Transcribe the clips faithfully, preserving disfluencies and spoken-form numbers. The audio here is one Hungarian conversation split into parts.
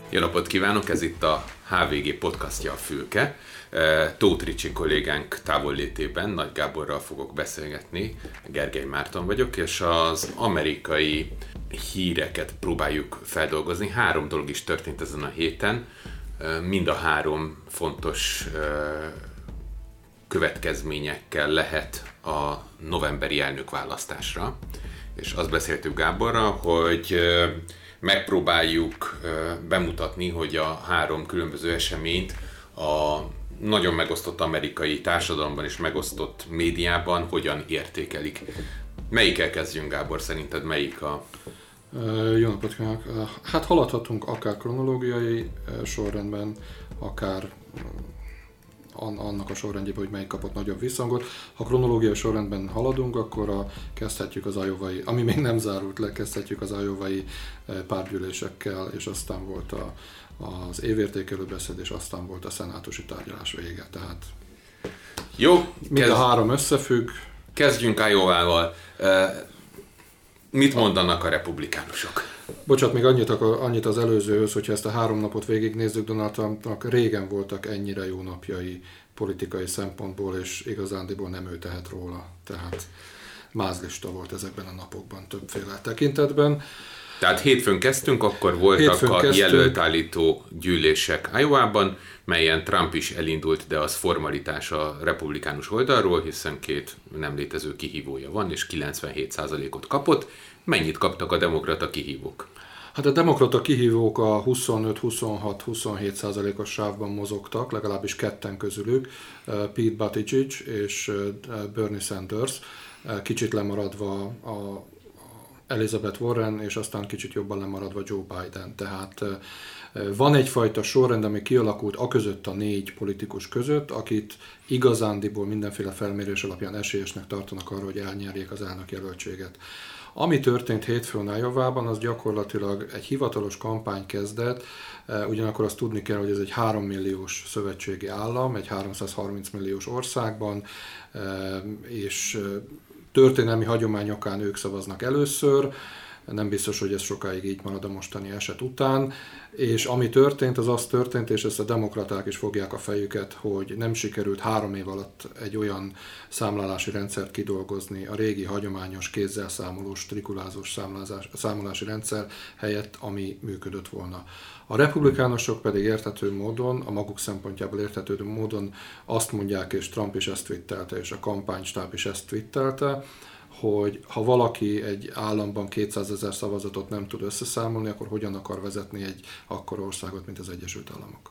Jó napot kívánok, ez itt a há vé gé podcastja a Fülke. Tóth Ricsi kollégánk távollétében Nagy Gáborral fogok beszélgetni, Gergely Márton vagyok, és az amerikai híreket próbáljuk feldolgozni. Három dolog is történt ezen a héten, mind a három fontos következményekkel lehet a novemberi elnökválasztásra. És azt beszéltük Gáborral, hogy megpróbáljuk bemutatni, hogy a három különböző eseményt a nagyon megosztott amerikai társadalomban és megosztott médiában hogyan értékelik. Melyikkel kezdjünk, Gábor? Szerinted melyik a... Jó napot kívánok! Hát haladhatunk akár kronológiai sorrendben, akár annak a sorrendjében, hogy melyik kapott nagyobb visszhangot. Ha kronológiai sorrendben haladunk, akkor a, kezdhetjük az iowai, ami még nem zárult le, kezdhetjük az iowai pártgyűlésekkel, és aztán volt a, az évértékelő beszéd, és aztán volt a szenátusi tárgyalás vége. Tehát jó, mind a három összefügg. Kezdjünk Iowával. Mit mondanak a republikánusok? Bocsát, még annyit, annyit az előzőhöz, hogyha ezt a három napot végignézzük, Donald Trumpnak régen voltak ennyire jó napjai politikai szempontból, és igazándiból nem ő tehet róla. Tehát mázlista volt ezekben a napokban többféle tekintetben. Tehát hétfőn kezdtünk, akkor voltak hétfőn a kezdtünk. jelöltállító gyűlések Iowában, melyen Trump is elindult, de az formalitás a republikánus oldalról, hiszen két nem létező kihívója van, és kilencvenhét százalékot kapott. Mennyit kaptak a demokrata kihívók? Hát a demokrata kihívók a huszonöt, huszonhat, huszonhét százalékos sávban mozogtak, legalábbis ketten közülük, Pete Buttigieg és Bernie Sanders, kicsit lemaradva a Elizabeth Warren, és aztán kicsit jobban lemaradva Joe Biden. Tehát van egyfajta sorrend, ami kialakult a között, a négy politikus között, akit igazándiból mindenféle felmérés alapján esélyesnek tartanak arra, hogy elnyerjék az elnökjelöltséget. Ami történt hétfőn Iowában, az gyakorlatilag egy hivatalos kampány kezdet, ugyanakkor azt tudni kell, hogy ez egy három milliós szövetségi állam, egy háromszázharminc milliós országban, és történelmi hagyományokán ők szavaznak először, nem biztos, hogy ez sokáig így marad a mostani eset után, és ami történt, az az történt, és ezt a demokraták is fogják a fejüket, hogy nem sikerült három év alatt egy olyan számlálási rendszert kidolgozni, a régi hagyományos kézzel számolós, trikulázós számolási rendszer helyett, ami működött volna. A republikánusok pedig érthető módon, a maguk szempontjából érthető módon azt mondják, és Trump is ezt twittelte, és a kampánystáb is ezt twittelte, hogy ha valaki egy államban kétszázezer szavazatot nem tud összeszámolni, akkor hogyan akar vezetni egy akkora országot, mint az Egyesült Államok?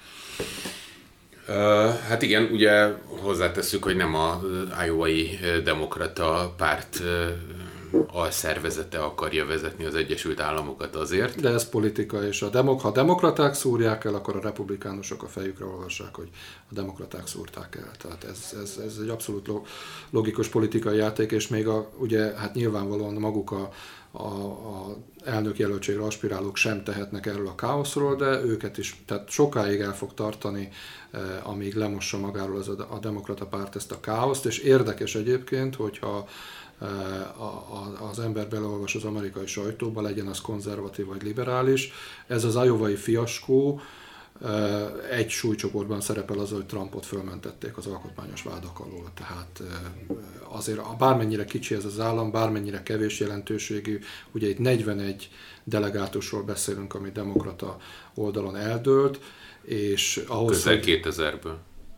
Uh, hát igen, ugye hozzátesszük, hogy nem a iowai demokrata párt uh, alszervezete akarja vezetni az Egyesült Államokat azért. De ez politika, és a demok- ha a demokraták szúrják el, akkor a republikánusok a fejükre olvassák, hogy a demokraták szúrták el. Tehát ez, ez, ez egy abszolút logikus politikai játék, és még a, ugye, hát nyilvánvalóan maguk a, a, a elnökjelöltségre aspirálók sem tehetnek erről a káoszról, de őket is, tehát sokáig el fog tartani, eh, amíg lemossa magáról az a, a demokrata párt ezt a káoszt, és érdekes egyébként, hogyha az ember beleolvas az amerikai sajtóba, legyen az konzervatív vagy liberális. Ez az iowai fiaskó egy súlycsoportban szerepel az, hogy Trumpot fölmentették az alkotmányos vádak alól. Tehát azért bármennyire kicsi ez az állam, bármennyire kevés jelentőségű, ugye itt negyvenegy delegátusról beszélünk, ami demokrata oldalon eldőlt, és ahhoz, közel kétezerből.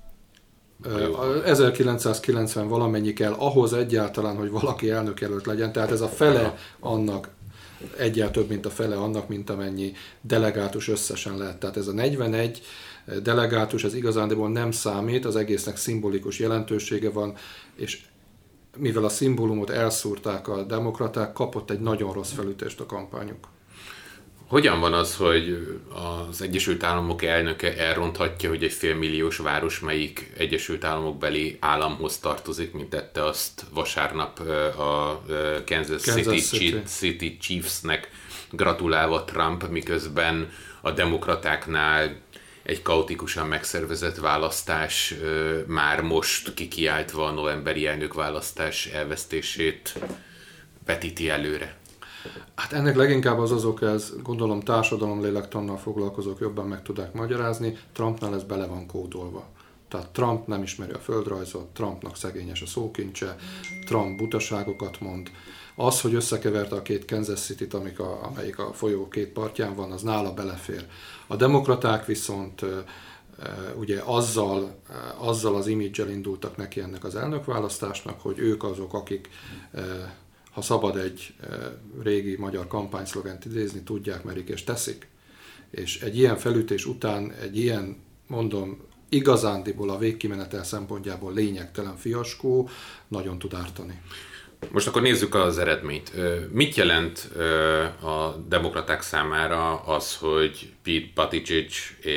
ezerkilencszázkilencven valamennyi kell ahhoz egyáltalán, hogy valaki elnökjelölt legyen, tehát ez a fele annak, egyel több, mint a fele annak, mint amennyi delegátus összesen lehet. Tehát ez a negyvenegy delegátus, ez igazándiból nem számít, az egésznek szimbolikus jelentősége van, és mivel a szimbólumot elszúrták a demokraták, kapott egy nagyon rossz felütést a kampányuk. Hogyan van az, hogy az Egyesült Államok elnöke elronthatja, hogy egy félmilliós város melyik Egyesült Államok beli államhoz tartozik, mint tette azt vasárnap a Kansas, Kansas City, City. City Chiefsnek gratulálva Trump, miközben a demokratáknál egy kaotikusan megszervezett választás már most kikiáltva a novemberi elnökválasztás elvesztését vetíti előre. Hát ennek leginkább az azok, ez gondolom társadalomlélektannal foglalkozók jobban meg tudják magyarázni, Trumpnál ez bele van kódolva. Tehát Trump nem ismeri a földrajzot, Trumpnak szegényes a szókincse, Trump butaságokat mond. Az, hogy összekeverte a két Kansas City-t, amik a, amelyik a folyó két partján van, az nála belefér. A demokraták viszont ugye azzal, azzal az imidzsel indultak neki ennek az elnökválasztásnak, hogy ők azok, akik, ha szabad egy régi magyar kampányszlogent idézni, tudják, merik és teszik. És egy ilyen felütés után, egy ilyen, mondom, igazándiból a végkimenetel szempontjából lényegtelen fiaskó nagyon tud ártani. Most akkor nézzük az eredményt. Mit jelent a demokraták számára az, hogy Pete Buttigieg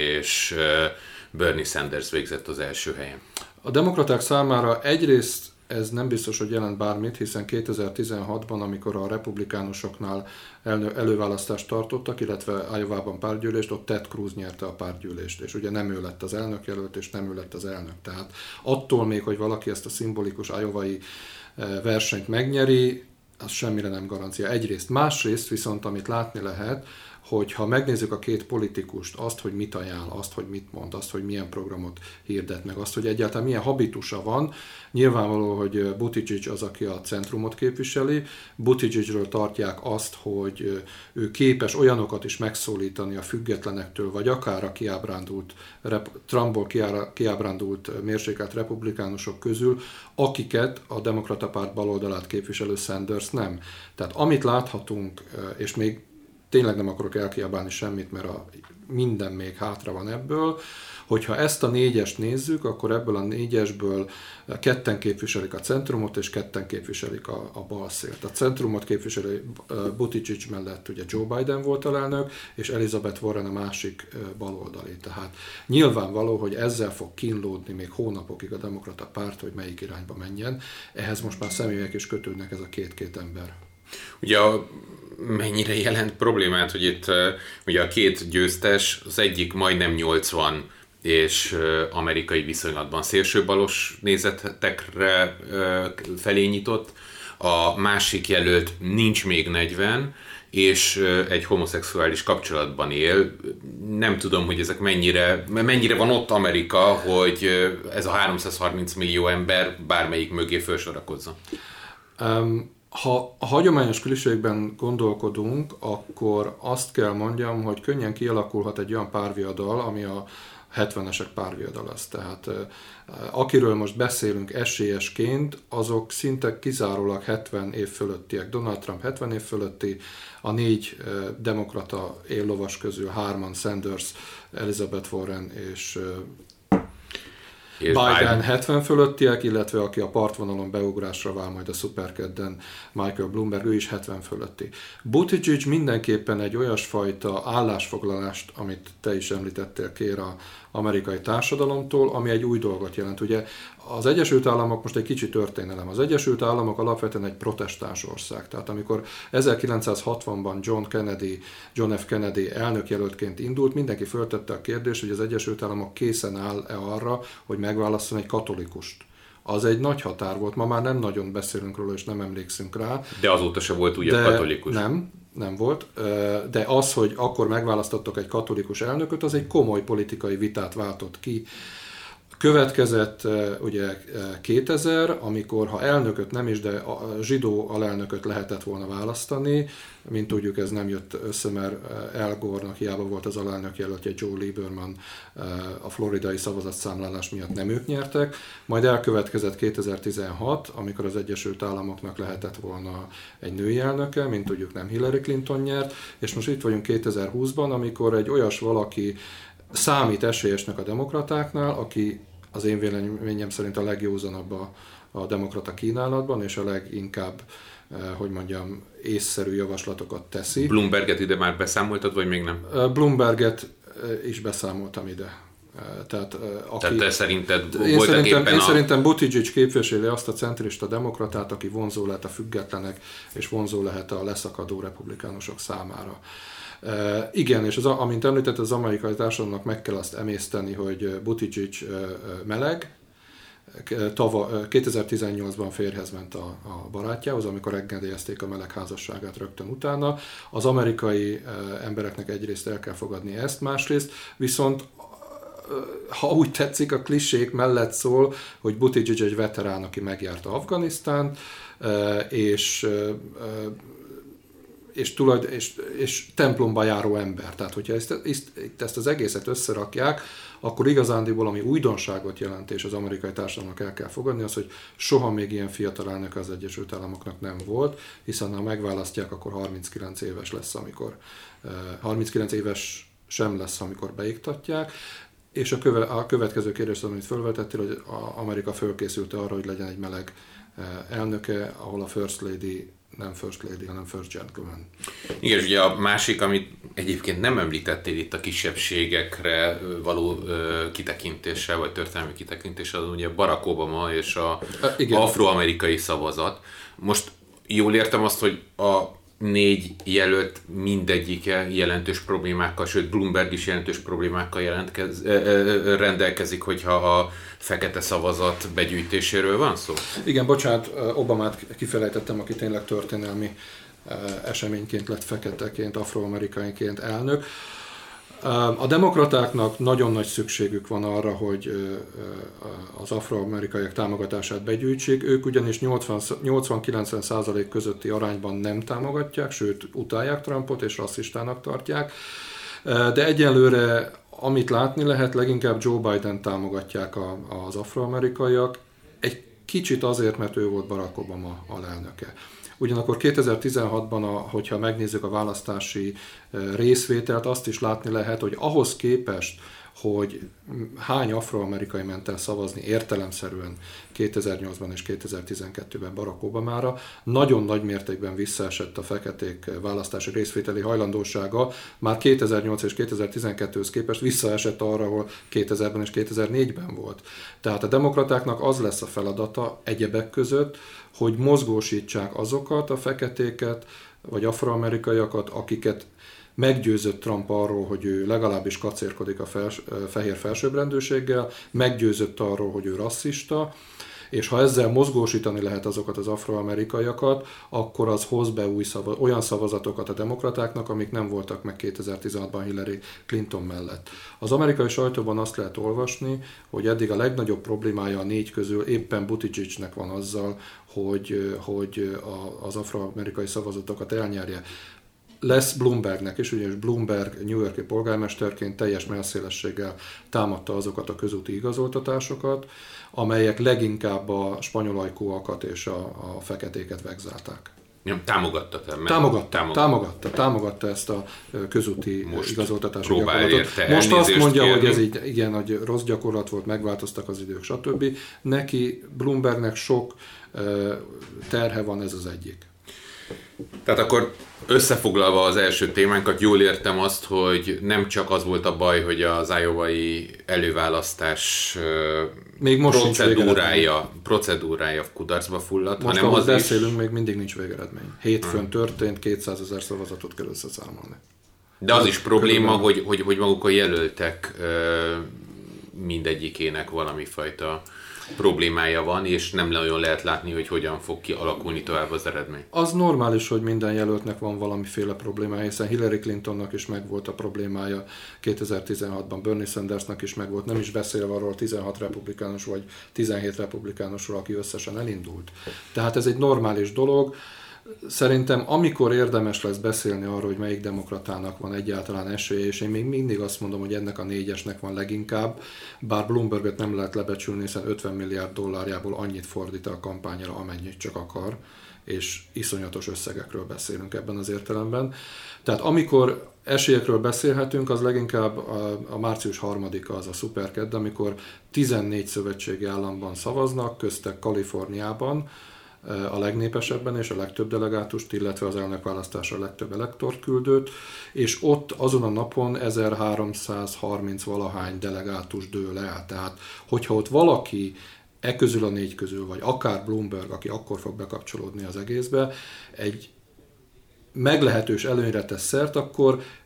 és Bernie Sanders végzett az első helyen? A demokraták számára egyrészt ez nem biztos, hogy jelent bármit, hiszen kétezer-tizenhatban, amikor a republikánusoknál elő, előválasztást tartottak, illetve Iowában pártgyűlést, ott Ted Cruz nyerte a pártgyűlést, és ugye nem ő lett az elnökjelölt, és nem ő lett az elnök. Tehát attól még, hogy valaki ezt a szimbolikus iowai versenyt megnyeri, az semmire nem garancia. Egyrészt. Másrészt viszont, amit látni lehet, hogy ha megnézzük a két politikust, azt, hogy mit ajánl, azt, hogy mit mond, azt, hogy milyen programot hirdet meg, azt, hogy egyáltalán milyen habitusa van, nyilvánvaló, hogy Buttigieg az, aki a centrumot képviseli. Buttigiegről tartják azt, hogy ő képes olyanokat is megszólítani a függetlenektől, vagy akár a kiábrándult, Trumpból kiábrándult mérsékelt republikánusok közül, akiket a demokrata párt baloldalát képviselő Sanders nem. Tehát amit láthatunk, és még tényleg nem akarok elkiabálni semmit, mert a, minden még hátra van ebből, hogyha ezt a négyest nézzük, akkor ebből a négyesből ketten képviselik a centrumot, és ketten képviselik a, a balszélt. A centrumot képviseli Buttigieg mellett ugye Joe Biden volt alelnök, és Elizabeth Warren a másik baloldali. Tehát nyilvánvaló, hogy ezzel fog kínlódni még hónapokig a demokrata párt, hogy melyik irányba menjen. Ehhez most már személyek is kötődnek, ez a két-két ember. Ugye a mennyire jelent problémát, hogy itt ugye a két győztes, az egyik majdnem nyolcvan és amerikai viszonylatban szélsőbalos nézetekre felé nyitott, a másik jelölt nincs még negyven, és egy homoszexuális kapcsolatban él. Nem tudom, hogy ezek mennyire, mennyire van ott Amerika, hogy ez a háromszázharminc millió ember bármelyik mögé felsorakozza. Um... Ha a hagyományos klisékben gondolkodunk, akkor azt kell mondjam, hogy könnyen kialakulhat egy olyan párviadal, ami a hetvenesek párviadal lesz. Tehát akiről most beszélünk esélyesként, azok szinte kizárólag hetven év fölöttiek. Donald Trump hetven év fölötti, a négy demokrata éllovas közül hárman, Sanders, Elizabeth Warren és Biden, Biden hetven fölöttiek, illetve aki a partvonalon beugrásra vál majd a szuperkedden, Michael Bloomberg, ő is hetven fölötti. Buttigieg mindenképpen egy olyasfajta állásfoglalást, amit te is említettél, kér az amerikai társadalomtól, ami egy új dolgot jelent. Ugye az Egyesült Államok, most egy kicsi történelem, az Egyesült Államok alapvetően egy protestáns ország. Tehát amikor ezerkilencszázhatvanban John Kennedy, John F. Kennedy elnökjelöltként indult, mindenki föltette a kérdést, hogy az Egyesült Államok készen áll-e arra, hogy megválasszon egy katolikust. Az egy nagy határ volt, ma már nem nagyon beszélünk róla, és nem emlékszünk rá. De azóta se volt ugye katolikus. Nem, nem volt, de az, hogy akkor megválasztottak egy katolikus elnököt, az egy komoly politikai vitát váltott ki. Következett ugye kétezer, amikor ha elnököt nem is, de a zsidó alelnököt lehetett volna választani, mint tudjuk, ez nem jött össze, mert Al Gore-nak hiába volt az alelnök jelöltje, Joe Lieberman a floridai szavazatszámlálás miatt nem ők nyertek, majd elkövetkezett kétezer-tizenhat, amikor az Egyesült Államoknak lehetett volna egy női elnöke, mint tudjuk, nem Hillary Clinton nyert, és most itt vagyunk kétezer-húszban, amikor egy olyas valaki számít esélyesnek a demokratáknál, aki az én véleményem szerint a legjózanabb a, a demokrata kínálatban, és a leginkább, eh, hogy mondjam, észszerű javaslatokat teszi. Bloomberget ide már beszámoltad, vagy még nem? Bloomberget is beszámoltam ide. Tehát, aki, Tehát te szerinted én szerintem, én a... szerintem Buttigieg képviseli azt a centrista demokratát, aki vonzó lehet a függetlenek, és vonzó lehet a leszakadó republikánusok számára. Uh, igen, és az, amint említett, az amerikai társadalomnak meg kell azt emészteni, hogy Buttigieg uh, meleg, Tava, kétezer-tizennyolcban férjhez ment a, a barátjához, amikor engedélyezték a melegházasságát rögtön utána. Az amerikai embereknek egyrészt el kell fogadni ezt, másrészt viszont ha úgy tetszik, a klisék mellett szól, hogy Buttigieg egy veterán, aki megjárta Afganisztánt, és És, tulajd, és, és templomba járó ember. Tehát, hogyha ezt, ezt, ezt az egészet összerakják, akkor igazándiból, ami újdonságot jelent, és az amerikai társadalomnak el kell fogadni, az, hogy soha még ilyen fiatal elnök az Egyesült Államoknak nem volt, hiszen ha megválasztják, akkor harminckilenc éves lesz, amikor harminckilenc éves sem lesz, amikor beiktatják. És a, köve, a következő kérdés, amit felvetettél, hogy Amerika fölkészült arra, hogy legyen egy meleg elnöke, ahol a First Lady nem First Lady, hanem First Gentleman. Igen, és ugye a másik, amit egyébként nem említettél itt a kisebbségekre való ö, kitekintéssel, vagy történelmi kitekintéssel, az ugye Barack Obama és a afroamerikai szavazat. Most jól értem azt, hogy a négy jelölt mindegyike jelentős problémákkal, sőt Bloomberg is jelentős problémákkal jelentkez, rendelkezik, hogyha a fekete szavazat begyűjtéséről van szó? Igen, bocsánat, Obamát kifelejtettem, aki tényleg történelmi eseményként lett feketeként, afroamerikaiként elnök. A demokratáknak nagyon nagy szükségük van arra, hogy az afroamerikaiak támogatását begyűjtsék. Ők ugyanis nyolcvan-kilencven százalék közötti arányban nem támogatják, sőt utálják Trumpot és rasszistának tartják. De egyelőre, amit látni lehet, leginkább Joe Biden támogatják az afroamerikaiak. Egy kicsit azért, mert ő volt Barack Obama alelnöke. Ugyanakkor kétezer-tizenhatban, a, hogyha megnézzük a választási részvételt, azt is látni lehet, hogy ahhoz képest, hogy hány afroamerikai ment el szavazni értelemszerűen kétezer-nyolcban és kétezer-tizenkettőben Barack Obamára, nagyon nagy mértékben visszaesett a feketék választási részvételi hajlandósága, már kétezer-nyolc és kétezer-tizenkettőhöz képest visszaesett arra, ahol kétezerben és kétezer-négyben volt. Tehát a demokratáknak az lesz a feladata egyebek között, hogy mozgósítsák azokat a feketéket, vagy afroamerikaiakat, akiket meggyőzött Trump arról, hogy ő legalábbis kacérkodik a fels, fehér felsőbbrendűséggel, meggyőzött arról, hogy ő rasszista, és ha ezzel mozgósítani lehet azokat az afroamerikaiakat, akkor az hoz be új szava, olyan szavazatokat a demokratáknak, amik nem voltak meg kétezer-tizenhatban Hillary Clinton mellett. Az amerikai sajtóban azt lehet olvasni, hogy eddig a legnagyobb problémája a négy közül éppen Buttigiegnek van azzal, hogy, hogy az afroamerikai szavazatokat elnyerje. Lesz Bloombergnek is, ugyanis Bloomberg New York-i polgármesterként teljes mellszélességgel támadta azokat a közúti igazoltatásokat, amelyek leginkább a spanyolajkúakat és a, a feketéket vegzálták. Ja, támogatta te? Támogatta, támogatta, támogatta, támogatta ezt a közúti Most igazoltatási gyakorlatot. Most azt mondja, kérni. Hogy ez így, igen, hogy rossz gyakorlat volt, megváltoztak az idők, stb. Neki, Bloombergnek sok terhe van, ez az egyik. Tehát akkor összefoglalva az első témánkat, jól értem azt, hogy nem csak az volt a baj, hogy az iowai előválasztás még most procedúrája, procedúrája kudarcba fulladt, most, hanem az beszélünk, is... még mindig nincs végeredmény. Hétfőn hmm. történt, kétszázezer szavazatot kell összeszámolni. De az is probléma, hogy, hogy, hogy maguk a jelöltek mindegyikének valami fajta problémája van, és nem nagyon lehet látni, hogy hogyan fog kialakulni tovább az eredmény. Az normális, hogy minden jelöltnek van valamiféle problémája, hiszen Hillary Clintonnak is megvolt a problémája kétezer-tizenhatban, Bernie Sandersnak is megvolt, nem is beszélve arról tizenhat republikánus vagy tizenhét republikánusról, aki összesen elindult. Tehát ez egy normális dolog. Szerintem amikor érdemes lesz beszélni arról, hogy melyik demokratának van egyáltalán esélye, és én még mindig azt mondom, hogy ennek a négyesnek van leginkább, bár Bloomberget nem lehet lebecsülni, hiszen ötven milliárd dollárjából annyit fordít a kampányra, amennyit csak akar, és iszonyatos összegekről beszélünk ebben az értelemben. Tehát amikor esélyekről beszélhetünk, az leginkább a, a március harmadika az a szuperkedd, amikor tizennégy szövetségi államban szavaznak, köztek Kaliforniában, a legnépesebben és a legtöbb delegátust, illetve az elnökválasztásra a legtöbb elektort küldőt, és ott azon a napon ezerháromszázharminc valahány delegátus dől el. Tehát, hogyha ott valaki e közül a négy közül, vagy akár Bloomberg, aki akkor fog bekapcsolódni az egészbe, egy meglehetős előnyre tesz szert, akkor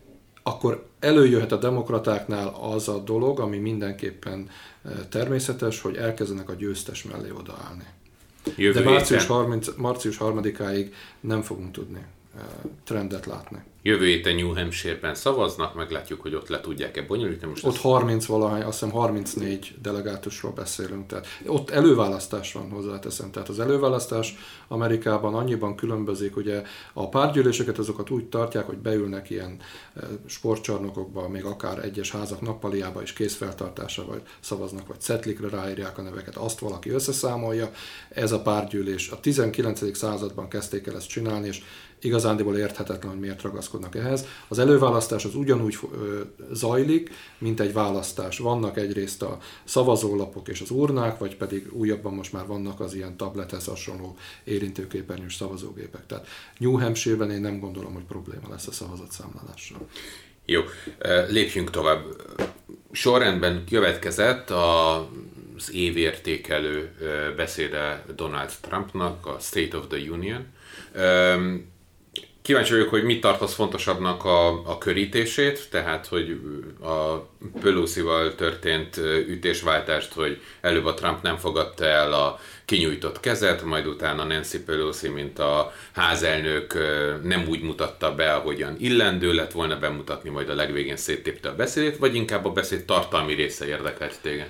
akkor előjöhet a demokratáknál az a dolog, ami mindenképpen természetes, hogy elkezdenek a győztes mellé odaállni. Jövő De március, harminc, március harmadikáig nem fogunk tudni trendet látni. Jövő héten New Hampshire-ben szavaznak, meglátjuk, hogy ott le tudják-e bonyolítani. Most ott harminc valahány, azt hiszem harmincnégy delegátusról beszélünk. Tehát ott előválasztás van, hozzáteszem. Tehát az előválasztás Amerikában annyiban különbözik, ugye a pártgyűléseket azokat úgy tartják, hogy beülnek ilyen sportcsarnokokba, még akár egyes házak nappaliába is kézfeltartásra, vagy szavaznak, vagy cetlikre ráírják a neveket, azt valaki összeszámolja. Ez a pártgyűlés a tizenkilencedik században kezdték el ezt csinálni, és igazándiból érthetetlen, hogy miért ragaszkodnak ehhez. Az előválasztás az ugyanúgy ö, zajlik, mint egy választás. Vannak egyrészt a szavazólapok és az urnák, vagy pedig újabban most már vannak az ilyen tablethez hasonló érintőképernyős szavazógépek. Tehát New Hampshire-ben én nem gondolom, hogy probléma lesz a szavazatszámlálással. Jó, lépjünk tovább. Sorrendben következett a az évértékelő beszéde Donald Trumpnak, a State of the Union. Kíváncsi vagyok, hogy mit tartasz fontosabbnak a, a körítését, tehát hogy a Pelosi-val történt ütésváltást, hogy előbb a Trump nem fogadta el a kinyújtott kezet, majd utána Nancy Pelosi, mint a házelnök nem úgy mutatta be, ahogyan illendő lett volna bemutatni, majd a legvégén széttépte a beszédét, vagy inkább a beszéd tartalmi része érdekelt téged?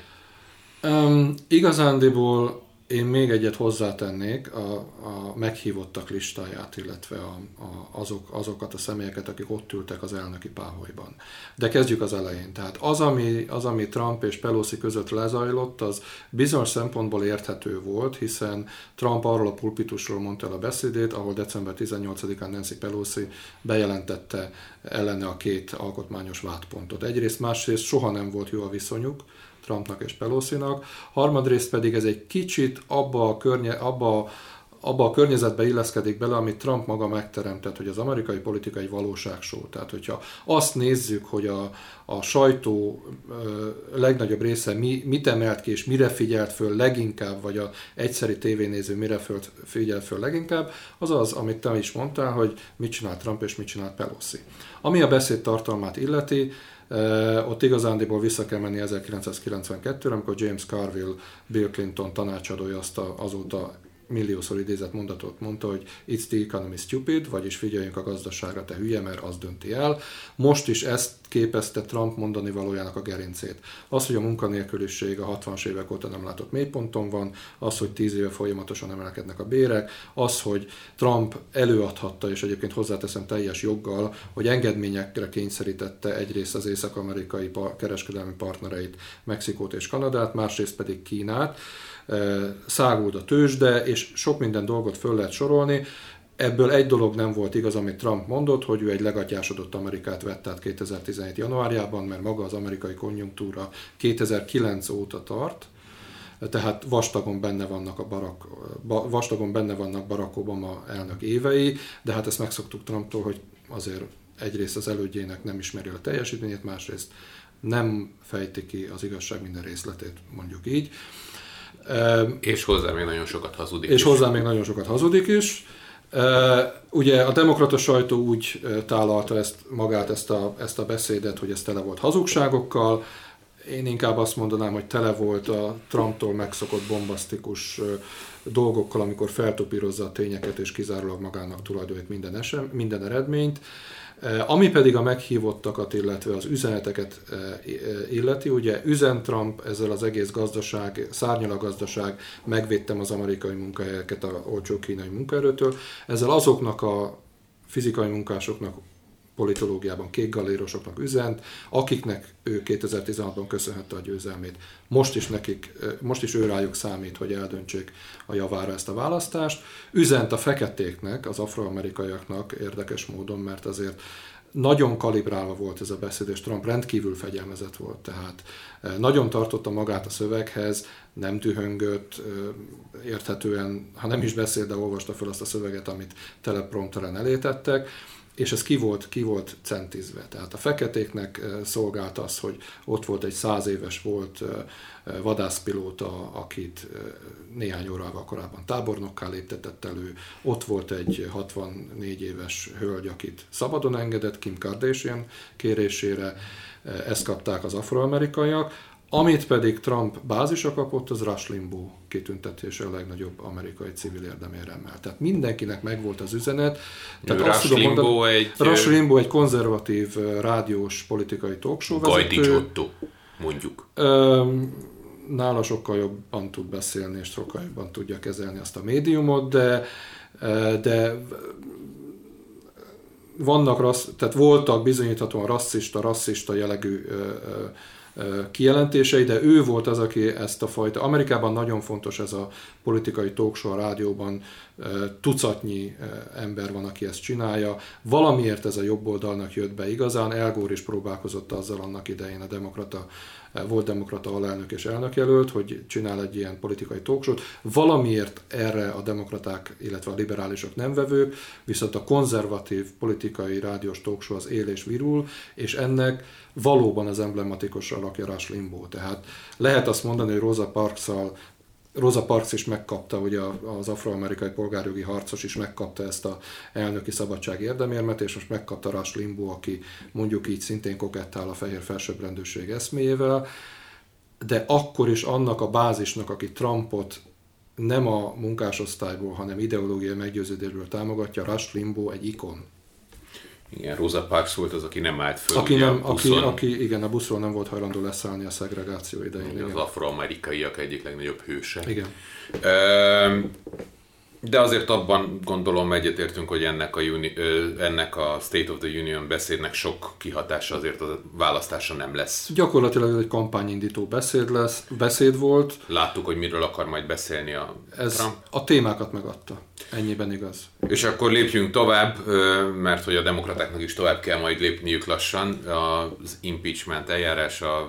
Um, igazándiból én még egyet hozzátennék, a, a meghívottak listáját, illetve a, a, azok, azokat a személyeket, akik ott ültek az elnöki páholyban. De kezdjük az elején. Tehát az ami, az, ami Trump és Pelosi között lezajlott, az bizonyos szempontból érthető volt, hiszen Trump arról a pulpitusról mondta el a beszédét, ahol december tizennyolcadikán Nancy Pelosi bejelentette ellene a két alkotmányos vádpontot. Egyrészt, másrészt soha nem volt jó a viszonyuk Trumpnak és Pelosinak, harmadrészt pedig ez egy kicsit abba a, környe, abba, abba a környezetbe illeszkedik bele, amit Trump maga megteremtett, hogy az amerikai politika egy valóságshow. Tehát, hogyha azt nézzük, hogy a, a sajtó ö, legnagyobb része mi, mit emelt ki, és mire figyelt föl leginkább, vagy a egyszeri tévénéző mire föl, figyelt föl leginkább, az az, amit te is mondtál, hogy mit csinál Trump és mit csinál Pelosi. Ami a beszéd tartalmát illeti, Uh, ott igazándiból vissza kell menni ezerkilencszázkilencvenkettőre, amikor James Carville, Bill Clinton tanácsadója azt a, azóta milliószor idézett mondatot mondta, hogy it's the economy stupid, vagyis figyeljünk a gazdaságra, te hülye, mert az dönti el. Most is ezt képezte Trump mondani valójának a gerincét. Az, hogy a munkanélküliség a hatvanas évek óta nem látott mélyponton van, az, hogy tíz éve folyamatosan emelkednek a bérek, az, hogy Trump előadhatta, és egyébként hozzáteszem teljes joggal, hogy engedményekre kényszerítette egyrészt az észak-amerikai kereskedelmi partnereit, Mexikót és Kanadát, másrészt pedig Kínát, száguld a tőzsde, és sok minden dolgot föl lehet sorolni. Ebből egy dolog nem volt igaz, amit Trump mondott, hogy ő egy legatyásodott Amerikát vett át kétezer-tizenhét januárjában, mert maga az amerikai konjunktúra kétezer-kilenc óta tart, tehát vastagon benne vannak a Barack, vastagon benne vannak Barack Obama elnök évei, de hát ezt megszoktuk Trumptól, hogy azért egyrészt az elődjének nem ismeri a teljesítményét, másrészt nem fejti ki az igazság minden részletét, mondjuk így. És hozzá még nagyon sokat hazudik És is. hozzá még nagyon sokat hazudik is. Ugye a demokrata sajtó úgy tálalta ezt, magát, ezt a, ezt a beszédet, hogy ez tele volt hazugságokkal. Én inkább azt mondanám, hogy tele volt a Trumptól megszokott bombasztikus dolgokkal, amikor feltopírozza a tényeket, és kizárólag magának tulajdonít minden, esem, minden eredményt. Ami pedig a meghívottakat, illetve az üzeneteket illeti, ugye üzen Trump ezzel az egész gazdaság, szárnyal a gazdaság, megvédtem az amerikai munkahelyeket a olcsó kínai munkaerőtől, ezzel azoknak a fizikai munkásoknak, politológiában kékgallérosoknak üzent, akiknek ő kétezer-tizenhatban köszönhette a győzelmét. Most is, nekik, most is ő rájuk számít, hogy eldöntsék a javára ezt a választást. Üzent a feketéknek, az afroamerikaiaknak érdekes módon, mert azért nagyon kalibrálva volt ez a beszéd, és Trump rendkívül fegyelmezett volt, tehát nagyon tartotta magát a szöveghez, nem dühöngött, érthetően, ha nem is beszélt, de olvasta fel azt a szöveget, amit teleprompteren elétettek. és ez ki volt, ki volt centizve. Tehát a feketéknek szolgált az, hogy ott volt egy száz éves volt vadászpilóta, akit néhány órával korábban tábornokká léptetett elő. Ott volt egy hatvannégy éves hölgy, akit szabadon engedett Kim Kardashian kérésére. Ezt kapták az afroamerikaiak. Amit pedig Trump bázisa kapott, az Rush Limbaugh kitüntetése a legnagyobb amerikai civil érdeméremmel. Tehát mindenkinek megvolt az üzenet. Tehát Rush Limbaugh egy... Rush Limbaugh egy konzervatív rádiós politikai talkshow vezető. Gajdics Otto, mondjuk. Nála sokkal jobban tud beszélni, és sokkal jobban tudja kezelni azt a médiumot, de, de vannak, rassz, tehát voltak bizonyíthatóan rasszista, rasszista jellegű kijelentései, de ő volt az, aki ezt a fajta... Amerikában nagyon fontos ez a politikai talkshow a rádióban, tucatnyi ember van, aki ezt csinálja. Valamiért ez a jobb oldalnak jött be igazán. Al Gore is próbálkozott azzal annak idején, a demokrata, volt demokrata alelnök és elnökjelölt, hogy csinál egy ilyen politikai talkshowt. Valamiért erre a demokraták, illetve a liberálisok nem vevők, viszont a konzervatív politikai rádiós talkshow az él és virul, és ennek valóban az emblematikus alakja Rush Limbaugh. Tehát lehet azt mondani, hogy Rosa Parks-szal Rosa Parks is megkapta, ugye az afroamerikai polgárjogi harcos is megkapta ezt a elnöki szabadság érdemérmet, és most megkapta Rush Limbaugh, aki mondjuk így szintén kokettál a fehér felsőbbrendűség eszméjével, de akkor is annak a bázisnak, aki Trumpot nem a munkásosztályból, hanem ideológiai meggyőződésből támogatja, Rush Limbaugh egy ikon. Igen, Rosa Parks volt az, aki nem állt föl. Aki, nem, aki, aki igen, a buszról nem volt hajlandó leszállni a szegregáció idején. Igen, az afroamerikaiak egyik legnagyobb hőse. Igen. De azért abban gondolom egyetértünk, hogy ennek a, uni, ennek a State of the Union beszédnek sok kihatása azért a választása nem lesz. Gyakorlatilag ez egy kampányindító beszéd lesz, beszéd volt. Láttuk, hogy miről akar majd beszélni a ez Trump. A témákat megadta. Ennyiben igaz. És akkor lépjünk tovább, mert hogy a demokratáknak is tovább kell majd lépniük lassan. Az impeachment eljárása,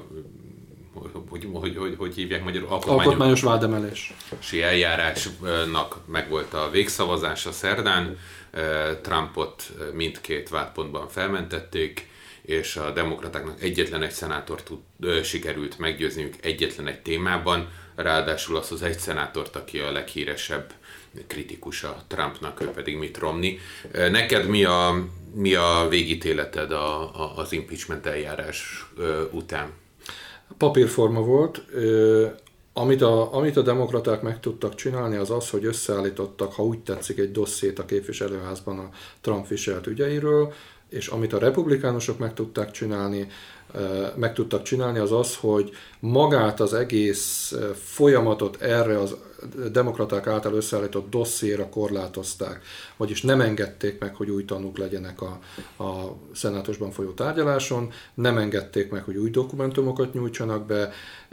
hogy, hogy, hogy, hogy hívják magyarul? Alkotmányos, Alkotmányos vádemelés. Eljárásnak megvolt a végszavazása szerdán. Trumpot mindkét vádpontban felmentették, és a demokratáknak egyetlen egy szenátort tud, sikerült meggyőzniük egyetlen egy témában, ráadásul az az egy szenátort, aki a leghíresebb kritikusa Trumpnak, ő pedig Mitt Romney. Neked mi a, mi a végítéleted a, a, az impeachment eljárás után? Papírforma volt. Amit a, amit a demokraták meg tudtak csinálni, az az, hogy összeállítottak, ha úgy tetszik, egy dossziét a képviselőházban a Trump viselt ügyeiről, és amit a republikánusok meg tudták csinálni, meg tudtak csinálni, az az, hogy magát az egész folyamatot erre az demokraták által összeállított dossziéra korlátozták, vagyis nem engedték meg, hogy új tanúk legyenek a, a szenátusban folyó tárgyaláson, nem engedték meg, hogy új dokumentumokat nyújtsanak be,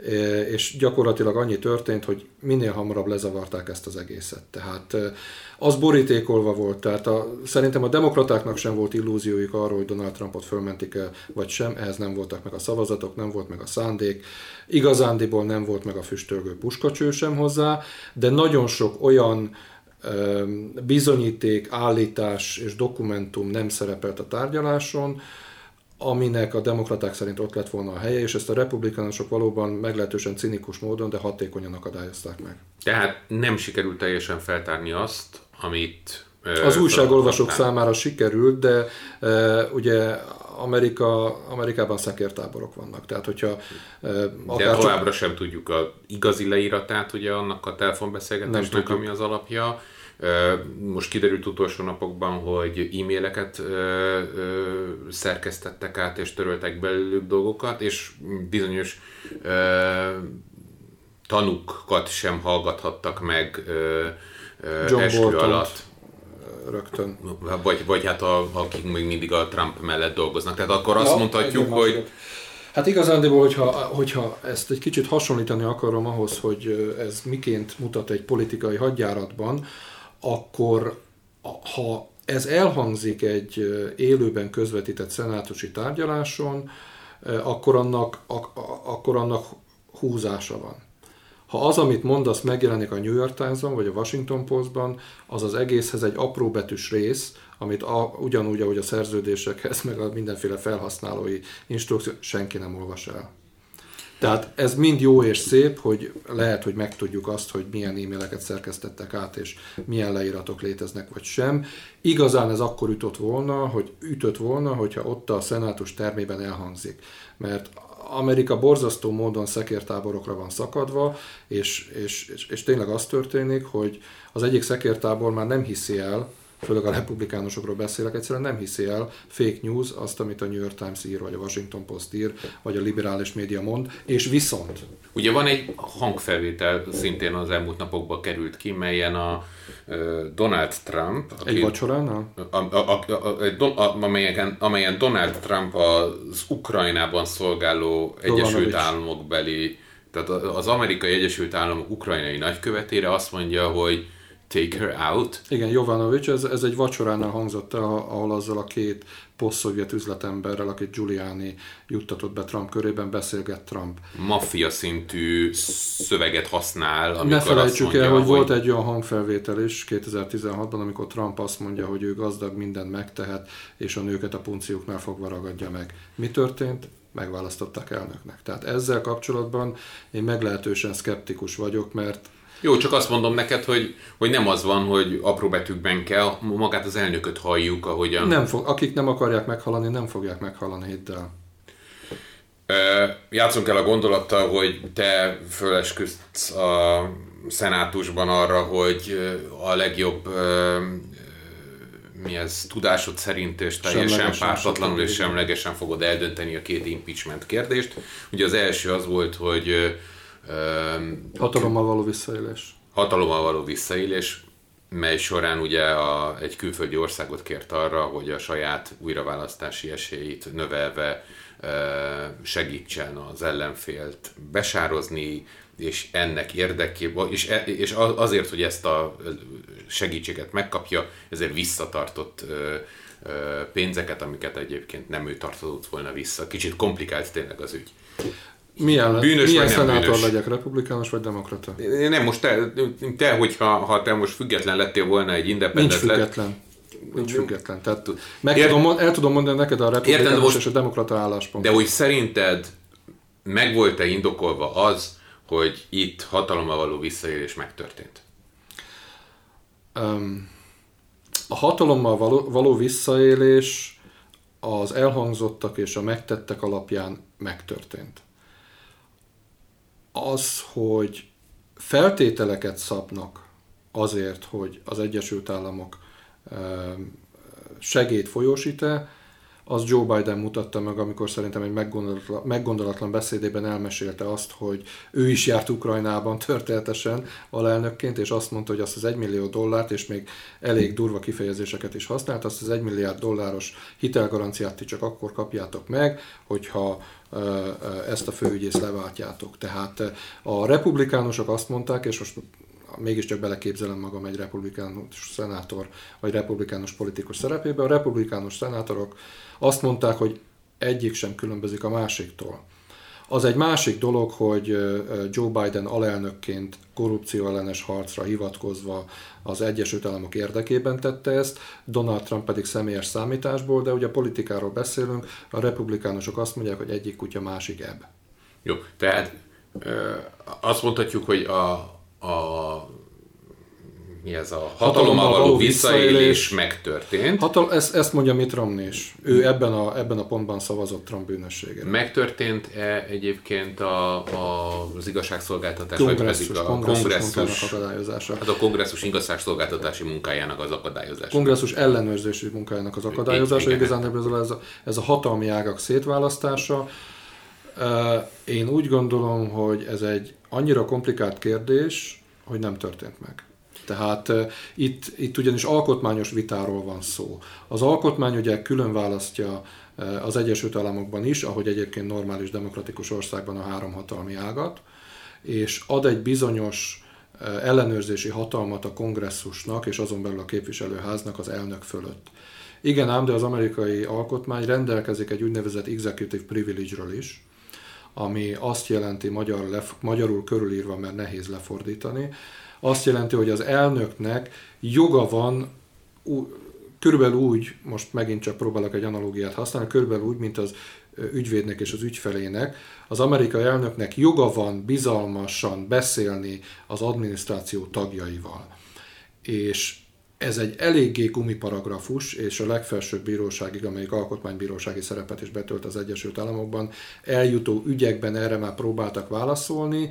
és gyakorlatilag annyi történt, hogy minél hamarabb lezavarták ezt az egészet. Tehát az borítékolva volt, tehát a, szerintem a demokratáknak sem volt illúziójuk arról, hogy Donald Trumpot fölmentik el, vagy sem, ehhez nem voltak meg a szavazatok, nem volt meg a szándék, igazándiból nem volt meg a füstölgő puskacső sem hozzá, de nagyon sok olyan ö, bizonyíték, állítás és dokumentum nem szerepelt a tárgyaláson, aminek a demokraták szerint ott lett volna a helye, és ezt a republikánusok valóban meglehetősen cinikus módon, de hatékonyan akadályozták meg. Tehát nem sikerült teljesen feltárni azt, amit... Az újságolvasók számára sikerült, de e, ugye Amerika, Amerikában szekértáborok vannak. Tehát, hogyha, e, de továbbra csak... sem tudjuk a igazi leíratát ugye annak a telefonbeszélgetésnek, ami az alapja. Most kiderült utolsó napokban, hogy e-maileket ö, ö, szerkesztettek át és töröltek belőlük dolgokat, és bizonyos ö, tanúkat sem hallgathattak meg ö, ö, eskü alatt. Rögtön. Vagy, vagy hát a, akik még mindig a Trump mellett dolgoznak. Tehát akkor azt ja, mondhatjuk, hogy... Hát igazándiból, hogyha, hogyha ezt egy kicsit hasonlítani akarom ahhoz, hogy ez miként mutat egy politikai hadjáratban, akkor ha ez elhangzik egy élőben közvetített szenátusi tárgyaláson, akkor annak, ak- akkor annak húzása van. Ha az, amit mondasz, megjelenik a New York Times-ban, vagy a Washington Postban, az az egészhez egy apróbetűs rész, amit a, ugyanúgy, ahogy a szerződésekhez, meg a mindenféle felhasználói instrukció, senki nem olvas el. Tehát ez mind jó és szép, hogy lehet, hogy megtudjuk azt, hogy milyen e-maileket szerkesztettek át, és milyen leíratok léteznek, vagy sem. Igazán ez akkor ütött volna, hogy ütött volna, hogyha ott a szenátus termében elhangzik. Mert Amerika borzasztó módon szekértáborokra van szakadva, és, és, és, és tényleg az történik, hogy az egyik szekértábor már nem hiszi el, főleg a republikánusokról beszélek, egyszerűen nem hiszi el fake news, azt, amit a New York Times ír, vagy a Washington Post ír, vagy a liberális média mond, és viszont. Ugye van egy hangfelvétel, szintén az elmúlt napokban került ki, melyen a Donald Trump... Egy vacsoránál? A, a, a, a, a, amelyen, amelyen Donald Trump az Ukrajnában szolgáló Egyesült Államok beli, tehát az Amerikai Egyesült Államok ukrajnai nagykövetére azt mondja, hogy take her out. Igen, Jovanovics, ez, ez egy vacsoránál hangzott el, ahol azzal a két poszt-szovjet üzletemberrel, akit Giuliani juttatott be Trump körében, beszélget Trump. Maffia szintű szöveget használ. Ne felejtsük el, hogy, hogy volt egy olyan hangfelvétel is kétezer-tizenhatban, amikor Trump azt mondja, hogy ő gazdag, mindent megtehet, és a nőket a punciuknál fogva ragadja meg. Mi történt? Megválasztották elnöknek. Tehát ezzel kapcsolatban én meglehetősen szkeptikus vagyok, mert jó, csak azt mondom neked, hogy, hogy nem az van, hogy apró betűkben kell, magát az elnököt halljuk, ahogyan... Nem fog, akik nem akarják meghallani, nem fogják meghallani, hidd el. Játszunk el a gondolattal, hogy te fölesküdsz a szenátusban arra, hogy a legjobb mi ez, tudásod szerint és teljesen pártatlanul és semlegesen fogod eldönteni a két impeachment kérdést. Ugye az első az volt, hogy hatalommal való visszaélés. Hatalommal való visszaélés, mely során ugye a, egy külföldi országot kért arra, hogy a saját újraválasztási esélyét növelve segítsen az ellenfélt besározni, és ennek érdekében, és, és azért, hogy ezt a segítséget megkapja, ezért visszatartott pénzeket, amiket egyébként nem ő tartott volna vissza. Kicsit komplikált tényleg az ügy. Milyen, bűnös milyen szenátor bűnös? Legyek, republikánus vagy demokrata? Nem, most te, te hogyha ha te most független lettél volna egy independent... Nincs független. Lett, Nincs független. Tehát meg Ér... tudom, el tudom mondani neked a republikánus most, és a demokrata álláspont. De hogy szerinted meg volt-e indokolva az, hogy itt hatalommal való visszaélés megtörtént? Um, a hatalommal való, való visszaélés az elhangzottak és a megtettek alapján megtörtént. Az, hogy feltételeket szabnak azért, hogy az Egyesült Államok segélyt folyósít-e, az Joe Biden mutatta meg, amikor szerintem egy meggondolatlan, meggondolatlan beszédében elmesélte azt, hogy ő is járt Ukrajnában történetesen alelnökként, és azt mondta, hogy azt az egymillió dollárt, és még elég durva kifejezéseket is használt, azt az egymilliárd dolláros hitelgaranciát ti csak akkor kapjátok meg, hogyha ezt a főügyészt leváltjátok. Tehát a republikánusok azt mondták, és most mégiscsak beleképzelem magam egy republikánus szenátor, vagy republikánus politikus szerepébe, a republikánus szenátorok azt mondták, hogy egyik sem különbözik a másiktól. Az egy másik dolog, hogy Joe Biden alelnökként korrupció ellenes harcra hivatkozva az Egyesült Államok érdekében tette ezt, Donald Trump pedig személyes számításból, de ugye a politikáról beszélünk, a republikánusok azt mondják, hogy egyik kutya másik ebb. Jó, tehát azt mondhatjuk, hogy a, a mi ez a hatalommal való visszaélés, visszaélés megtörtént. Hatal- ezt, ezt mondja Mitt Romney is. Ő ebben a, ebben a pontban szavazott Trump bűnösségére. Megtörtént-e egyébként a, a, az igazságszolgáltatás, kongresszus, vagy pedig a kongresszus, kongresszus akadályozása. Hát a kongresszus igazságszolgáltatási munkájának az akadályozása. Kongresszus ellenőrzési munkájának az akadályozása. Igazán ez a, ez a hatalmi ágak szétválasztása. Én úgy gondolom, hogy ez egy annyira komplikált kérdés, hogy nem történt meg. Tehát uh, itt, itt ugyanis alkotmányos vitáról van szó. Az alkotmány ugye külön választja uh, az Egyesült Államokban is, ahogy egyébként normális demokratikus országban a három hatalmi ágat, és ad egy bizonyos uh, ellenőrzési hatalmat a kongresszusnak, és azon belül a képviselőháznak az elnök fölött. Igen ám, de az amerikai alkotmány rendelkezik egy úgynevezett executive privilege-ről is, ami azt jelenti, magyar lef- magyarul körülírva, mert nehéz lefordítani, azt jelenti, hogy az elnöknek joga van, körülbelül úgy, most megint csak próbálok egy analógiát használni, körülbelül úgy, mint az ügyvédnek és az ügyfelének, az amerikai elnöknek joga van bizalmasan beszélni az adminisztráció tagjaival. És ez egy eléggé gumiparagrafus, és a legfelsőbb bíróságig, amelyik alkotmánybírósági szerepet is betölt az Egyesült Államokban, eljutó ügyekben erre már próbáltak válaszolni,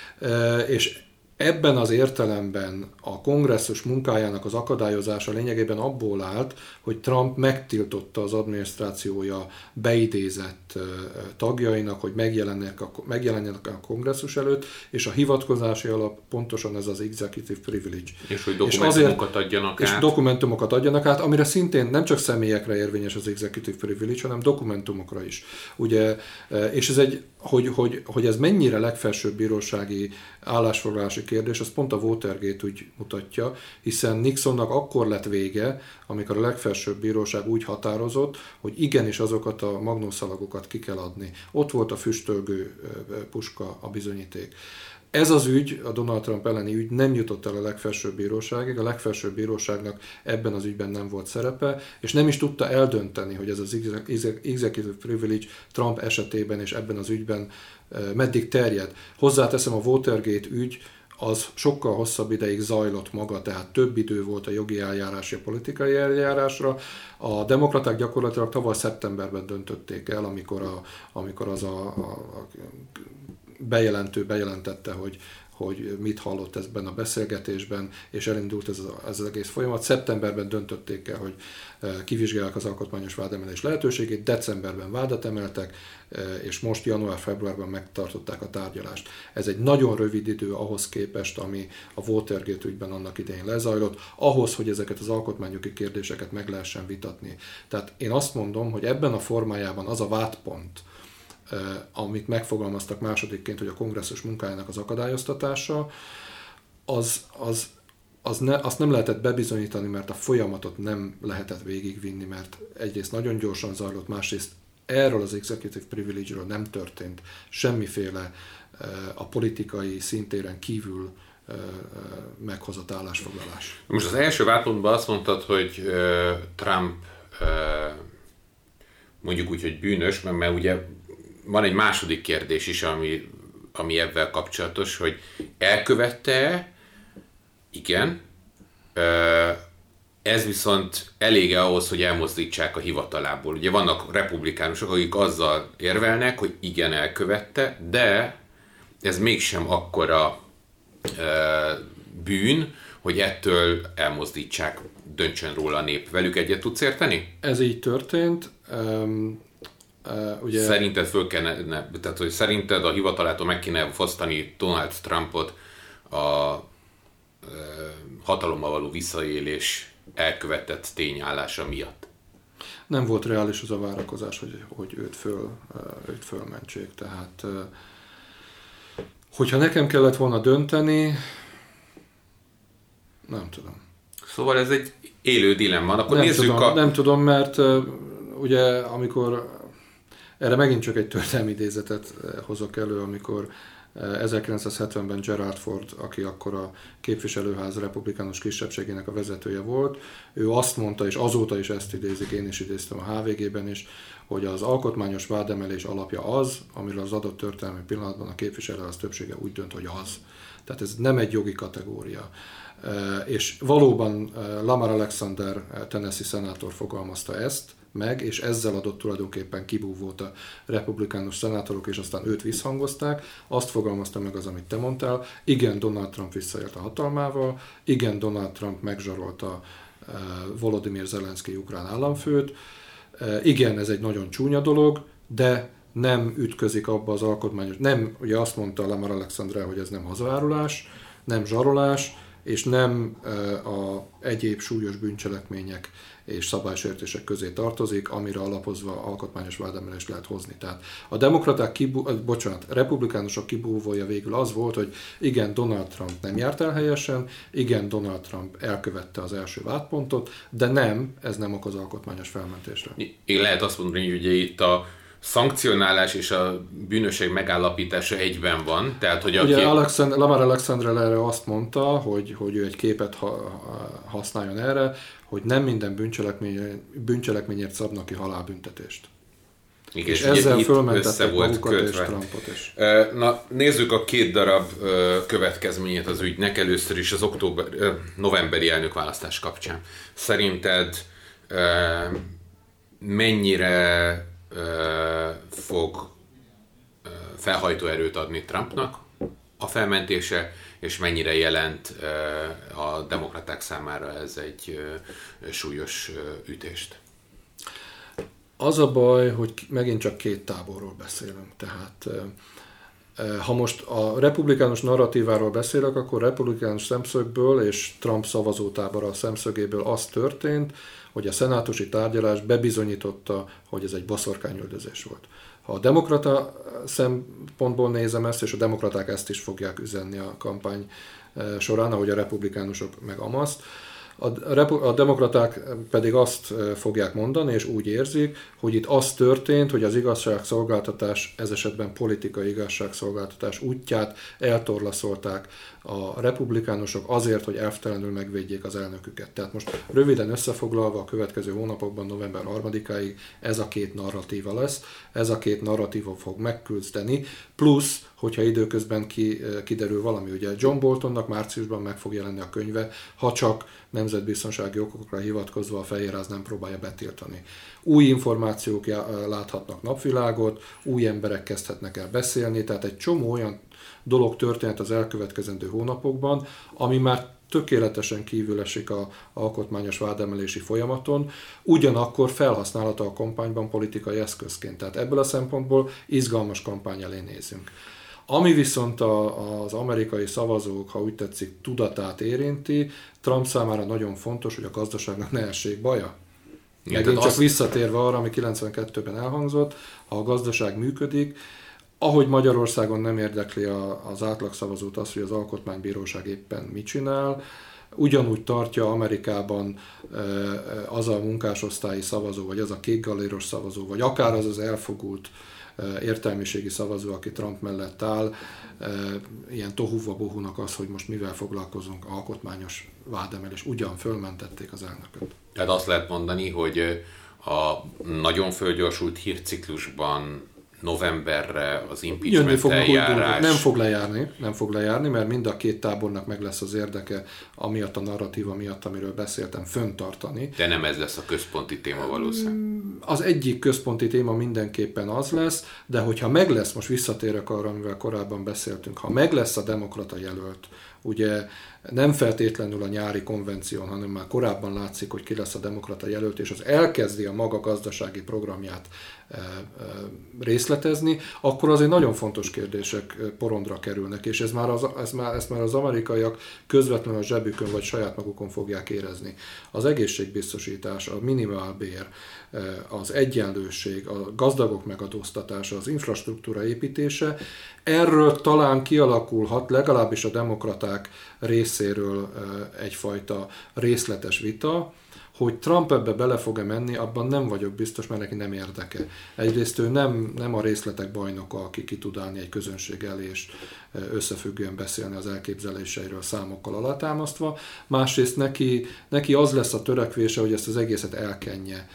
és ebben az értelemben a kongresszus munkájának az akadályozása lényegében abból állt, hogy Trump megtiltotta az adminisztrációja beidézett tagjainak, hogy megjelenjenek a, megjelenjenek a kongresszus előtt, és a hivatkozási alap pontosan ez az executive privilege. És hogy dokumentumokat adjanak és át. És dokumentumokat adjanak át, amire szintén nem csak személyekre érvényes az executive privilege, hanem dokumentumokra is. Ugye, és ez egy, hogy, hogy, hogy ez mennyire legfelsőbb bírósági állásfoglalási kérdés, az pont a Watergate úgy mutatja, hiszen Nixonnak akkor lett vége, amikor a legfelsőbb bíróság úgy határozott, hogy igenis azokat a magnószalagokat ki kell adni. Ott volt a füstölgő puska, a bizonyíték. Ez az ügy, a Donald Trump elleni ügy nem jutott el a legfelsőbb bíróságig, a legfelsőbb bíróságnak ebben az ügyben nem volt szerepe, és nem is tudta eldönteni, hogy ez az executive privilege Trump esetében és ebben az ügyben meddig terjed. Hozzáteszem, a Watergate ügy az sokkal hosszabb ideig zajlott maga, tehát több idő volt a jogi eljárás, a politikai eljárásra. A demokraták gyakorlatilag tavaly szeptemberben döntötték el, amikor, a, amikor az a, a, a bejelentő bejelentette, hogy, hogy mit hallott ebben a beszélgetésben, és elindult ez, a, ez az egész folyamat. Szeptemberben döntötték el, hogy kivizsgálják az alkotmányos vádemelés lehetőségét, decemberben vádat emeltek, és most január-februárban megtartották a tárgyalást. Ez egy nagyon rövid idő ahhoz képest, ami a Watergate ügyben annak idején lezajlott, ahhoz, hogy ezeket az alkotmányjogi kérdéseket meg lehessen vitatni. Tehát én azt mondom, hogy ebben a formájában az a vádpont, amit megfogalmaztak másodikként, hogy a kongresszus munkájának az akadályoztatása, az, az, az ne, azt nem lehetett bebizonyítani, mert a folyamatot nem lehetett végigvinni, mert egyrészt nagyon gyorsan zajlott, másrészt erről az executive privilege-ről nem történt semmiféle a politikai szintéren kívül meghozott állásfoglalás. Most az első vádpontban azt mondtad, hogy Trump mondjuk úgy, hogy bűnös, mert, mert ugye van egy második kérdés is, ami, ami ebben kapcsolatos, hogy elkövette, igen, ez viszont elég ahhoz, hogy elmozdítsák a hivatalából. Ugye vannak republikánusok, akik azzal érvelnek, hogy igen, elkövette, de ez mégsem akkora bűn, hogy ettől elmozdítsák, döntsön róla a nép. Velük egyet tudsz érteni? Ez így történt. Um... Uh, ugye... Szerinted föl kellene, tehát hogy szerinted a hivatalától meg kéne fosztani Donald Trumpot a uh, hatalommal való visszaélés elkövetett tényállása miatt? Nem volt reális az a várakozás, hogy, hogy őt, föl, uh, őt fölmentsék. Tehát, uh, hogyha nekem kellett volna dönteni, nem tudom. Szóval ez egy élő dilemma. Akkor nem nézzük tudom, a... Nem tudom, mert uh, ugye amikor erre megint csak egy történelmi idézetet hozok elő, amikor ezerkilencszázhetvenben Gerald Ford, aki akkor a képviselőház republikánus kisebbségének a vezetője volt, ő azt mondta, és azóta is ezt idézik, én is idéztem a há vé gében is, hogy az alkotmányos vádemelés alapja az, amiről az adott történelmi pillanatban a képviselőház többsége úgy dönt, hogy az. Tehát ez nem egy jogi kategória. És valóban Lamar Alexander, Tennessee szenátor fogalmazta ezt meg, és ezzel adott tulajdonképpen kibúvót a republikánus szenátorok, és aztán őt visszhangozták. Azt fogalmazta meg az, amit te mondtál. Igen, Donald Trump visszaélt a hatalmával, igen, Donald Trump megzsarolta Volodymyr Zelenszky ukrán államfőt, igen, ez egy nagyon csúnya dolog, de nem ütközik abba az alkotmányos, nem, ugye azt mondta Lamar Alexander, hogy ez nem hazaárulás, nem zsarolás, és nem a egyéb súlyos bűncselekmények és szabálysértések közé tartozik, amire alapozva alkotmányos vádemelést lehet hozni. Tehát a demokraták, kibú, bocsánat, republikánusok kibúvója végül az volt, hogy igen, Donald Trump nem járt el helyesen, igen, Donald Trump elkövette az első vádpontot, de nem, ez nem okoz alkotmányos felmentésre. Én lehet azt mondani, hogy ugye itt a szankcionálás és a bűnösség megállapítása egyben van. Tehát, hogy aki... Ugye Alexand- Lamar Alexander erre azt mondta, hogy, hogy ő egy képet ha- használjon erre, hogy nem minden bűncselekmény, bűncselekményért szabnak ki halálbüntetést. Igen, és ezzel fölmentették magukat és Trumpot is. Na, nézzük a két darab következményét az ügynek. Először is az október, novemberi elnökválasztás kapcsán. Szerinted mennyire fog felhajtó erőt adni Trumpnak a felmentése, és mennyire jelent a demokraták számára ez egy súlyos ütést? Az a baj, hogy megint csak két táborról beszélünk. Tehát ha most a republikánus narratíváról beszélek, akkor republikánus szemszögből és Trump szavazótábora szemszögéből az történt, hogy a szenátusi tárgyalás bebizonyította, hogy ez egy boszorkányüldözés volt. Ha a demokrata szempontból nézem ezt, és a demokraták ezt is fogják üzenni a kampány során, ahogy a republikánusok meg amaszt, A, repu- a demokraták pedig azt fogják mondani, és úgy érzik, hogy itt az történt, hogy az igazságszolgáltatás, ez esetben politikai igazságszolgáltatás útját eltorlaszolták a republikánusok azért, hogy elvtelenül megvédjék az elnöküket. Tehát most röviden összefoglalva a következő hónapokban, november harmadikáig ez a két narratíva lesz, ez a két narratíva fog megküzdeni, plusz, hogyha időközben ki, kiderül valami, ugye John Boltonnak márciusban meg fog jelenni a könyve, ha csak nemzetbiztonsági okokra hivatkozva a Fehérház nem próbálja betiltani. Új információk láthatnak napvilágot, új emberek kezdhetnek el beszélni, tehát egy csomó olyan dolog történt az elkövetkezendő hónapokban, ami már tökéletesen kívül esik az alkotmányos vádemelési folyamaton, ugyanakkor felhasználható a kampányban politikai eszközként. Tehát ebből a szempontból izgalmas kampány elé nézünk. Ami viszont a, az amerikai szavazók, ha úgy tetszik, tudatát érinti, Trump számára nagyon fontos, hogy a gazdaságnak ne essék baja. Igen, megint csak azt... visszatérve arra, ami kilencvenkettőben elhangzott, ha a gazdaság működik, ahogy Magyarországon nem érdekli a, az átlagszavazót az, hogy az alkotmánybíróság éppen mit csinál, ugyanúgy tartja Amerikában az a munkásosztályi szavazó, vagy az a kékgaléros szavazó, vagy akár az az elfogult értelmiségi szavazó, aki Trump mellett áll, ilyen tohuva bohunak az, hogy most mivel foglalkozunk, alkotmányos vádemelés. Ugyan fölmentették az elnököt. Tehát azt lehet mondani, hogy a nagyon fölgyorsult hírciklusban novemberre az impeachment eljárás... Nem fog lejárni, nem fog lejárni, mert mind a két tábornak meg lesz az érdeke, amiatt a narratíva miatt, amiről beszéltem, föntartani. De nem ez lesz a központi téma valószínűleg. Az egyik központi téma mindenképpen az lesz, de hogyha meg lesz, most visszatérek arra, amivel korábban beszéltünk, ha meg lesz a demokrata jelölt, ugye nem feltétlenül a nyári konvención, hanem már korábban látszik, hogy ki lesz a demokrata jelölt, és az elkezdi a maga gazdasági programját e, e, részletezni, akkor azért nagyon fontos kérdések porondra kerülnek, és ez már az, ez már, ezt már az amerikaiak közvetlenül a zsebükön vagy saját magukon fogják érezni. Az egészségbiztosítás, a minimálbér, az egyenlőség, a gazdagok megadóztatása, az infrastruktúra építése, erről talán kialakulhat legalábbis a demokraták részéről egyfajta részletes vita, hogy Trump ebbe bele fog-e menni, abban nem vagyok biztos, mert neki nem érdeke. Egyrészt ő nem, nem a részletek bajnoka, aki ki tud állni egy közönség elé és összefüggően beszélni az elképzeléseiről számokkal alátámasztva. Másrészt neki, neki az lesz a törekvése, hogy ezt az egészet elkenje,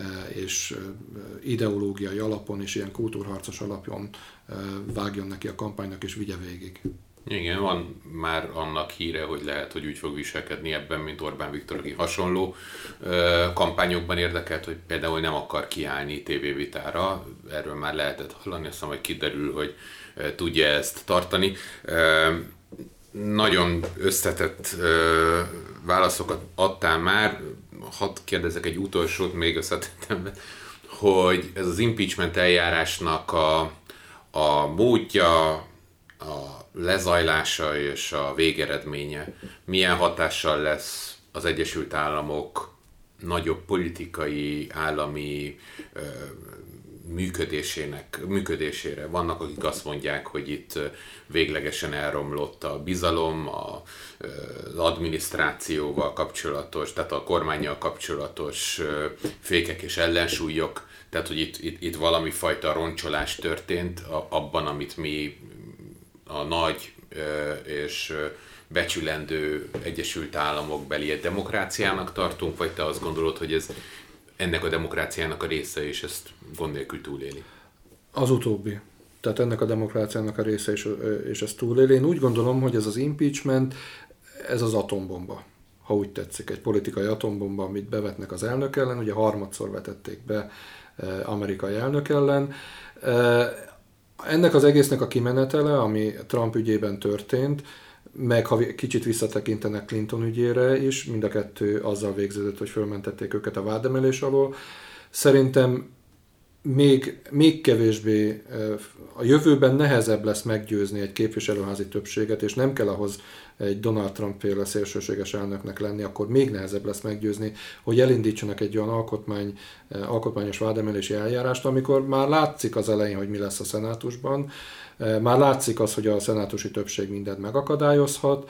és ideológiai alapon és ilyen kultúrharcos alapon vágjon neki a kampánynak és vigye végig. Igen, van már annak híre, hogy lehet, hogy úgy fog viselkedni ebben, mint Orbán Viktor, aki hasonló kampányokban érdekelt, hogy például nem akar kiállni tévévitára. Erről már lehetett hallani, aztán majd kiderül, hogy tudja ezt tartani. Nagyon összetett válaszokat adtál már. Hadd kérdezek egy utolsót még összetettemben, hogy ez az impeachment eljárásnak a, a módja, a lezajlása és a végeredménye milyen hatással lesz az Egyesült Államok nagyobb politikai, állami ö, működésének, működésére. Vannak, akik azt mondják, hogy itt véglegesen elromlott a bizalom, a, az adminisztrációval kapcsolatos, tehát a kormánnyal kapcsolatos fékek és ellensúlyok Tehát, hogy itt, itt, itt valami fajta roncsolás történt abban, amit mi a nagy és becsülendő Egyesült Államok beli demokráciának tartunk, vagy te azt gondolod, hogy ez ennek a demokráciának a része, és ezt gond nélkül túléli? Az utóbbi. Tehát ennek a demokráciának a része, és, és ezt túléli. Én úgy gondolom, hogy ez az impeachment, ez az atombomba, ha úgy tetszik, egy politikai atombomba, amit bevetnek az elnök ellen, ugye harmadszor vetették be amerikai elnök ellen. Ennek az egésznek a kimenetele, ami Trump ügyében történt, meg ha kicsit visszatekintenek Clinton ügyére is, mind a kettő azzal végződött, hogy fölmentették őket a vádemelés alól. Szerintem még, még kevésbé, a jövőben nehezebb lesz meggyőzni egy képviselőházi többséget, és nem kell ahhoz egy Donald Trump-féle szélsőséges elnöknek lenni, akkor még nehezebb lesz meggyőzni, hogy elindítsanak egy olyan alkotmány, alkotmányos vádemelési eljárást, amikor már látszik az elején, hogy mi lesz a szenátusban, már látszik az, hogy a szenátusi többség mindent megakadályozhat.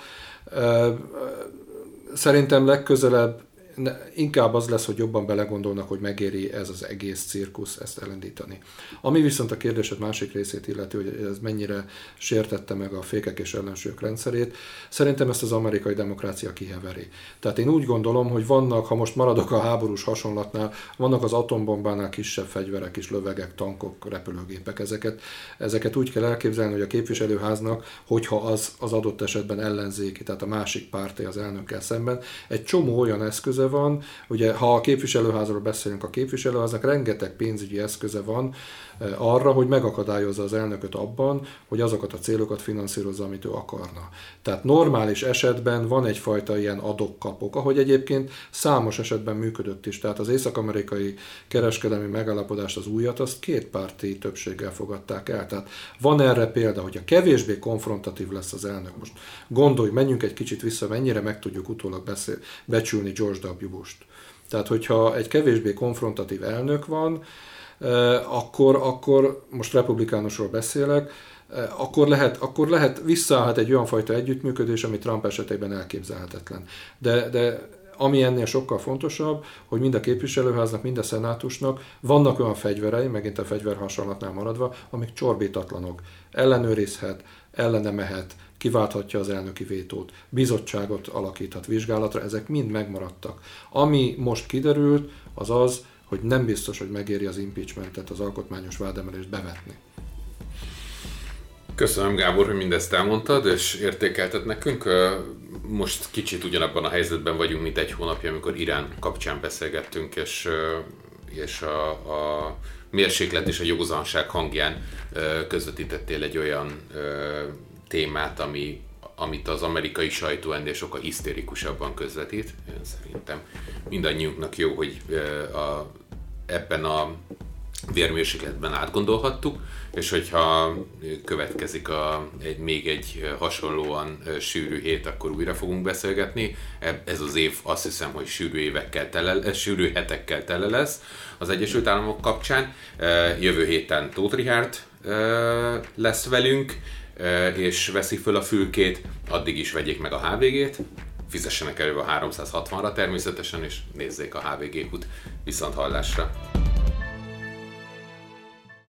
Szerintem legközelebb inkább az lesz, hogy jobban belegondolnak, hogy megéri ez az egész cirkusz ezt elindítani. Ami viszont a kérdésed másik részét illeti, hogy ez mennyire sértette meg a fékek és ellensúlyok rendszerét, szerintem ezt az amerikai demokrácia kiheveri. Tehát én úgy gondolom, hogy vannak, ha most maradok a háborús hasonlatnál, vannak az atombombánál kisebb fegyverek is, lövegek, tankok, repülőgépek. Ezeket, ezeket úgy kell elképzelni, hogy a képviselőháznak, hogyha az, az adott esetben ellenzéki, tehát a másik párti az elnökkel szemben, egy csomó olyan eszköze van, ugye ha a képviselőházról beszélünk, a képviselőháznak rengeteg pénzügyi eszköze van arra, hogy megakadályozza az elnököt abban, hogy azokat a célokat finanszírozza, amit ő akarna. Tehát normális esetben van egyfajta ilyen adok-kapok, ahogy egyébként számos esetben működött is. Tehát az észak-amerikai kereskedelmi megállapodást, az újat, azt kétpárti többséggel fogadták el. Tehát van erre példa, hogy a kevésbé konfrontatív lesz az elnök. Most gondolj, menjünk egy kicsit vissza, mennyire meg tudjuk utólag beszél, becsülni George W. Bush-t. Tehát, hogyha egy kevésbé konfrontatív elnök van, akkor, akkor most republikánusról beszélek, akkor lehet, akkor lehet visszaállhat egy olyan fajta együttműködés, ami Trump esetében elképzelhetetlen. De, de ami ennél sokkal fontosabb, hogy mind a képviselőháznak, mind a szenátusnak vannak olyan fegyverei, megint a fegyverhasonlatnál maradva, amik csorbítatlanok. Ellenőrizhet, ellene mehet, kiválthatja az elnöki vétót, bizottságot alakíthat vizsgálatra, ezek mind megmaradtak. Ami most kiderült, az az, hogy nem biztos, hogy megéri az impeachmentet, az alkotmányos vádemelést bevetni. Köszönöm, Gábor, hogy mindezt elmondtad, és értékelted nekünk. Most kicsit ugyanabban a helyzetben vagyunk, mint egy hónapja, amikor Irán kapcsán beszélgettünk, és, és a, a mérséklet és a józanság hangján közvetítettél egy olyan témát, ami, amit az amerikai sajtó ennél sokkal hisztérikusabban közvetít. Szerintem mindannyiunknak jó, hogy a, ebben a vérmérsékletben átgondolhattuk, és hogyha következik a, egy, még egy hasonlóan sűrű hét, akkor újra fogunk beszélgetni. Ez az év azt hiszem, hogy sűrű évekkel tele, sűrű hetekkel tele lesz az Egyesült Államok kapcsán. Jövő héten Tóth Richárd lesz velünk, és veszi föl a fülkét, addig is vegyék meg a há vé gét, fizessenek elő a háromszázhatvanra természetesen, és nézzék a há vé gé hút. Viszont hallásra!